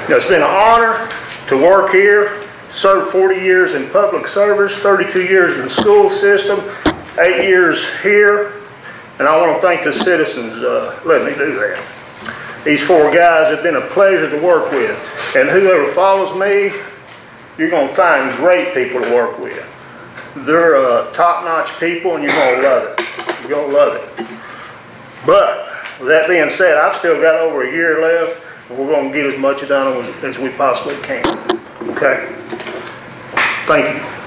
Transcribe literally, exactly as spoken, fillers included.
know, it's been an honor to work here, served forty years in public service, thirty-two years in the school system, eight years here, and I want to thank the citizens uh, letting me do that. These four guys have been a pleasure to work with, and whoever follows me, you're going to find great people to work with. They're uh, top-notch people, and you're going to love it. You're going to love it. But with that being said, I've still got over a year left, and we're going to get as much done as we possibly can. Okay? Thank you.